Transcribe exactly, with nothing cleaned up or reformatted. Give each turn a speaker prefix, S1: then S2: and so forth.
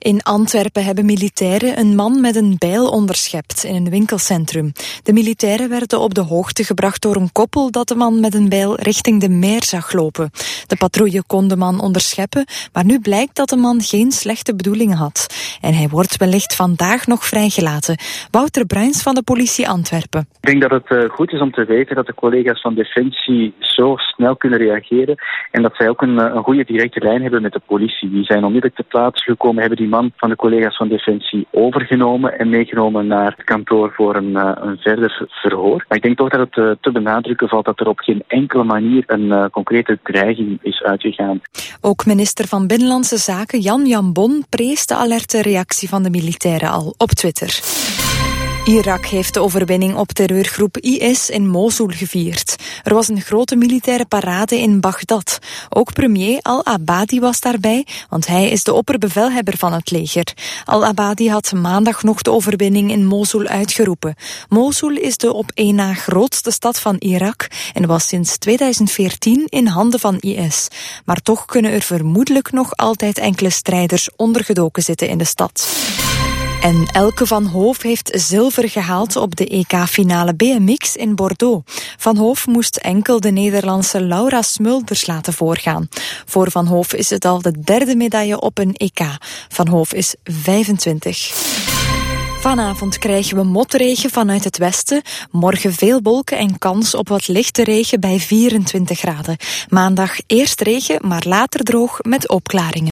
S1: In Antwerpen hebben militairen een man met een bijl onderschept in een winkelcentrum. De militairen werden op de hoogte gebracht door een koppel dat de man met een bijl richting de meer zag lopen. De patrouille kon de man onderscheppen, maar nu blijkt dat de man geen slechte bedoelingen had. En hij wordt wellicht vandaag nog vrijgelaten. Wouter Bruins van de politie Antwerpen.
S2: Ik denk dat het uh, goed is om te weten dat de collega's van Defensie zo snel kunnen reageren en dat zij ook een, een goede directe lijn hebben met de politie. Die zijn onmiddellijk ter plaatse gekomen, hebben die man van de collega's van Defensie overgenomen en meegenomen naar het kantoor voor een, uh, een verder verhoor. Maar ik denk toch dat het uh, te benadrukken valt dat er op geen enkele manier een uh, concrete dreiging is uitgegaan.
S1: Ook minister van Binnenlandse Zaken Jan Jambon prees de alerte reactie van de militairen al op Twitter. Irak heeft de overwinning op terreurgroep I S in Mosul gevierd. Er was een grote militaire parade in Bagdad. Ook premier Al-Abadi was daarbij, want hij is de opperbevelhebber van het leger. Al-Abadi had maandag nog de overwinning in Mosul uitgeroepen. Mosul is de op één na grootste stad van Irak en was sinds tweeduizend veertien in handen van I S. Maar toch kunnen er vermoedelijk nog altijd enkele strijders ondergedoken zitten in de stad. En Elke van Hoof heeft zilver gehaald op de E K-finale B M X in Bordeaux. Van Hoof moest enkel de Nederlandse Laura Smulders laten voorgaan. Voor Van Hoof is het al de derde medaille op een E K. Van Hoof is vijfentwintig. Vanavond krijgen we motregen vanuit het westen. Morgen veel wolken en kans op wat lichte regen bij vierentwintig graden. Maandag eerst regen, maar later droog met opklaringen.